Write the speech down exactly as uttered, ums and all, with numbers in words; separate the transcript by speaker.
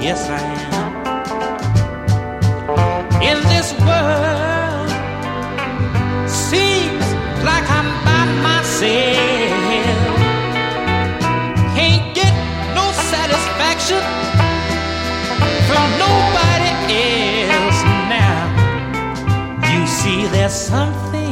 Speaker 1: Yes, I am. In this world, seems like I'm by myself. Can't get no satisfaction from nobody else now. You see, there's something